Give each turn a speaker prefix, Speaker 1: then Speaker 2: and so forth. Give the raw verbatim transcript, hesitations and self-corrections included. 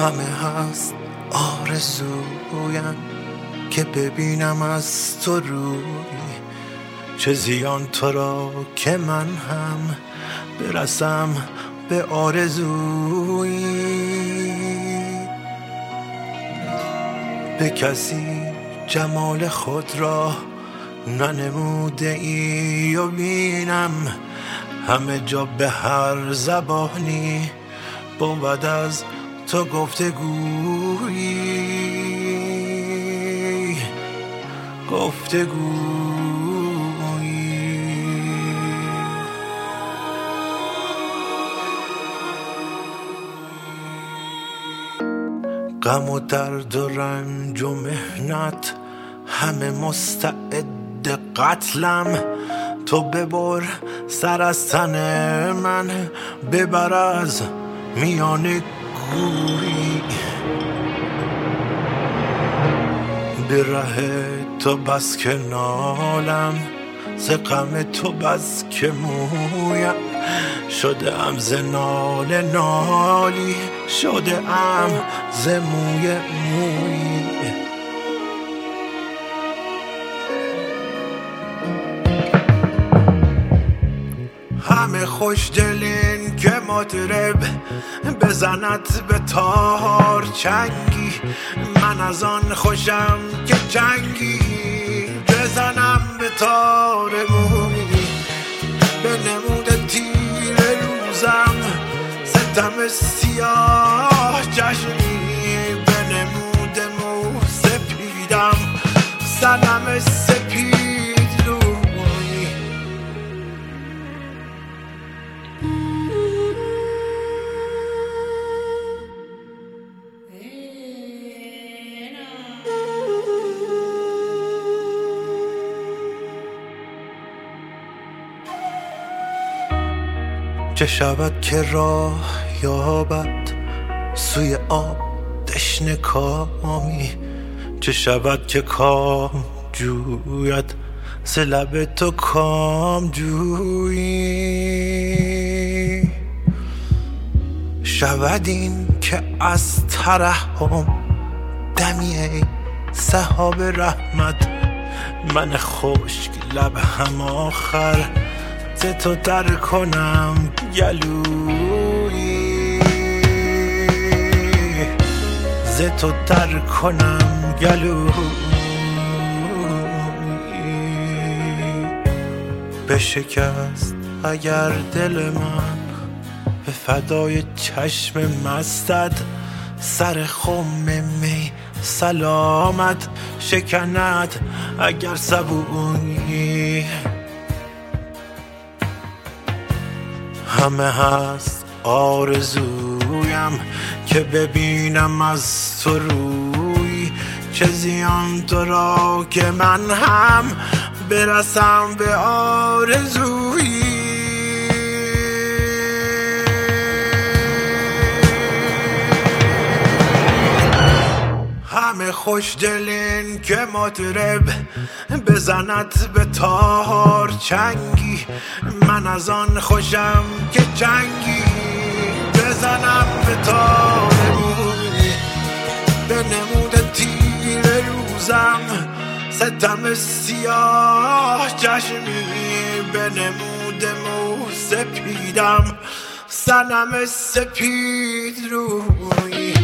Speaker 1: همه هست آرزویم که ببینم از تو روی، چه زیان تو را که من هم برسم به آرزویی. به کسی جمال خود را ننموده ای و بینم همه جا به هر زبانی بود از تو گفتگویی گفتگویی. غم و درد و رنج و محنت همه مستعد قتلم، تو ببر سر از تن من ببر از میان گوری. به ره تو بس که نالم ز غم تو بس که مویم، شده ام ز ناله نالی شده ام ز موی مویی. همه خوش دلین که مطرب بزند به تار چنگی، من از آن خوشم که چنگی بزنم به تار مویی. به نمود تیر روزم ستم سیاه چشمی، به نمود مو سپیدم صنم سپید روی. چه شود که راه یابد سوی آب تشنه کامی، چه شود که کام جوید ز لب تو کام جویی. شود این که از ترحم دمی ای سحاب رحمت، من خشک لب هم آخر ز تو تر کنم گلویی، ز تو تر کنم گلویی. بشکست اگر دل من به فدای چشم مستت، سر خم می سلامت شکند اگر سبویی. همه هست آرزویم که ببینم از تو روی، چه زیان تو را که من هم برسم به آرزویی. همه خوش دلین که مطرب بزند به تار چنگی، من از آن خوشم که چنگی بزنم به تار موی. به نمود تیر روزم ستم سیاه چشمی، به نمود مو سپیدم صنم سپید روی.